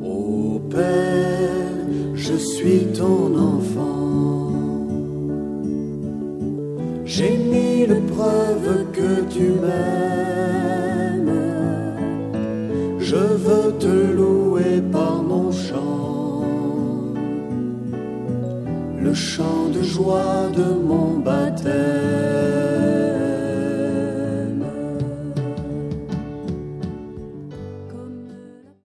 Ô Père, je suis ton enfant. J'ai mille preuves que tu m'aimes. Je veux te louer par mon chant, le chant de joie de mon baptême.